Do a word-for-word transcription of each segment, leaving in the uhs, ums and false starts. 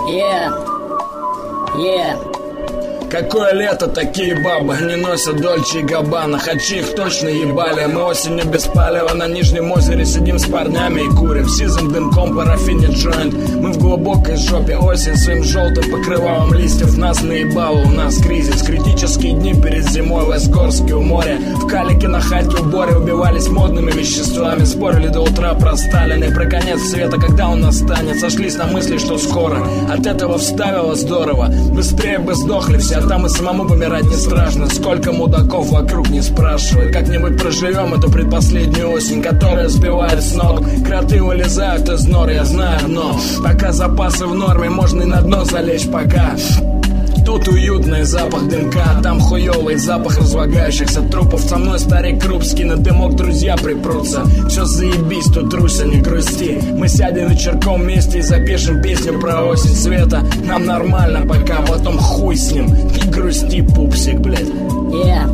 Yeah. Yeah. Какое лето, такие бабы не носят Дольче и Габбана. Хачи их точно ебали. Мы осенью без палева на Нижнем озере сидим с парнями и курим сизым дымком парафинит джойнт. Мы в глубокой жопе, осень своим желтым покрывалом листьев нас наебало. У нас кризис, критические дни перед зимой в Эскорске у моря. В Калике на хате у Бори убивались модными веществами. Спорили до утра про Сталина и про конец света, когда он настанет. Сошлись на мысли, что скоро. От этого вставило здорово. Быстрее бы сдохли все, а там и самому помирать не страшно. Сколько мудаков вокруг не спрашивают. Как-нибудь проживем эту предпоследнюю осень, которая сбивает с ног. Кроты вылезают из нор, я знаю, но пока запасы в норме, можно и на дно залечь пока. Тут уютный запах дымка, а там хуёвый запах разлагающихся трупов. Со мной старик Крупский, на дымок друзья припрутся. Все заебись, тут Руся, не грусти. Мы сядем вечерком вместе и запишем песню про осень света. Нам нормально пока, потом хуй с ним. Не грусти, пупсик, блядь. Yeah.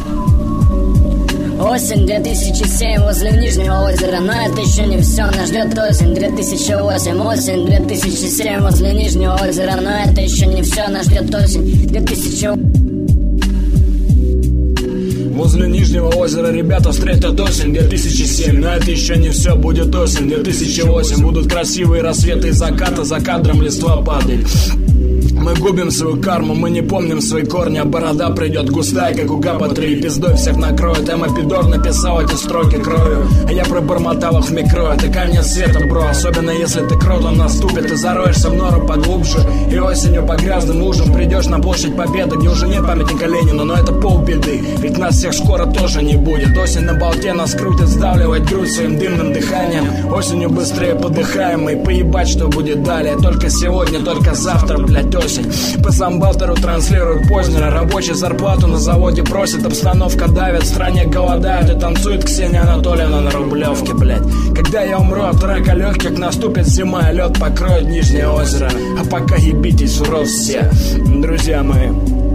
Осень две тысячи семь возле Нижнего озера, но это еще не все, нас ждет осень две тысячи восемь. Осень две тысячи семь возле Нижнего озера, но это еще не все, нас ждет осень две тысячи восемь. Возле Нижнего озера ребята встретят осень две тысячи семь. Но это еще не все, будет осень две тысячи восемь. Будут красивые рассветы и закаты, за кадром листва падает. Мы губим свою карму, мы не помним свои корни, а борода придет густая, как у Гапа три, и пиздой всех накроет. Эмма Пидор написал эти строки кровью, а я пробормотал их в микро. Это конец света, бро, особенно если ты кротом наступит. Ты зароешься в нору поглубже, и осенью по грязным лужам придешь на площадь Победы, где уже нет памятника Ленину, но это полбеды, ведь нас всех скоро тоже не будет. Осень на болте нас крутит, сдавливает грудь своим дымным дыханием. Осенью быстрее подыхаем и поебать, что будет далее. Только сегодня, только завтра, блять, осень. По самбатору транслируют Познера. Рабочий зарплату на заводе просит, обстановка давит, в стране голодают и танцует Ксения Анатольевна на Рублевке, блять. Когда я умру от рака легких, наступит зима, и лед покроет Нижнее озеро. А пока ебитесь в рот все, друзья мои.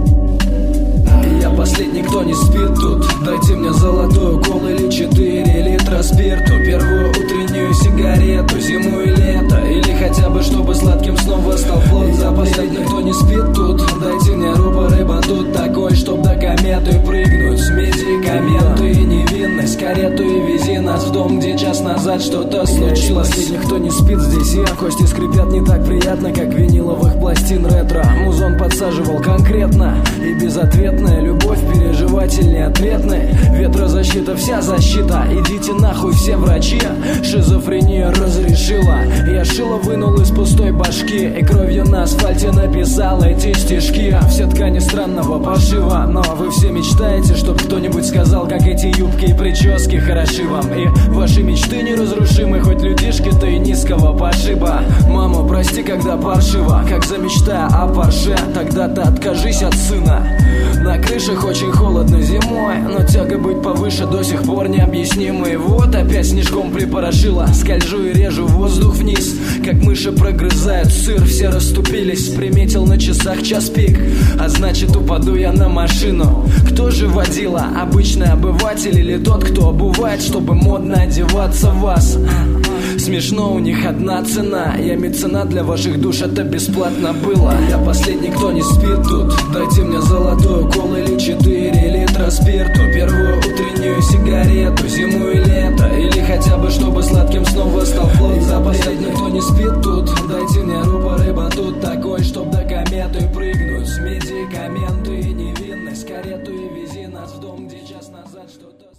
Я последний, кто не спит тут. Дайте мне золотую колу или четыре литра спирту, первую утреннюю сигарету, зиму и лето, или хотя бы чтобы сладким снова стал плод. За последний, кто не спит тут. Дайте мне рупор и батут такой, чтоб до кометы прыгнуть. С медикаменты и невинность, карету и вези нас в дом, где час назад что-то случилось. Последний, кто не спит здесь, я. Кости скрипят не так приятно, как виниловых пластин ретро. Музон подсаживал конкретно и безответная любовь, переживатель неответный. Ветрозащита, вся защита, идите нахуй все врачи. Шизофрения разрешила. Я шило вынул из пустой башки и кровью на асфальте написал эти стишки. Все ткани странного пошива, но вы все мечтаете, чтоб кто-нибудь сказал, как эти юбки и прически хороши вам. И ваши мечты неразрушимы, хоть людишки-то и низкого пошиба. Мама, прости, когда паршиво, как замечтая о парше, тогда-то откажись от сына. На крышах очень холодно зимой, но тяга быть повыше до сих пор необъяснима. И вот опять снежком припорошила, скольжу и режу воздух вниз, как мыши прогрызают сыр. Все расступились, приметил на часах час пик, а значит упаду я на машину. Кто же водила, обычный обыватель или тот, кто обувает, чтобы модно одеваться в вас? Смешно, у них одна цена, я меценат для ваших душ, это бесплатно было. Я последний, кто не спит тут. Дайте мне золотую колу или четыре литра спирту, первую утреннюю сигарету, зиму и лето, или хотя бы чтобы сладким снова стал плод. За последний, кто не спит тут. Дайте мне рупор и батут такой, чтоб до кометы прыгнуть. С медикаменты и невинность, карету и вези нас в дом, где час назад что-то...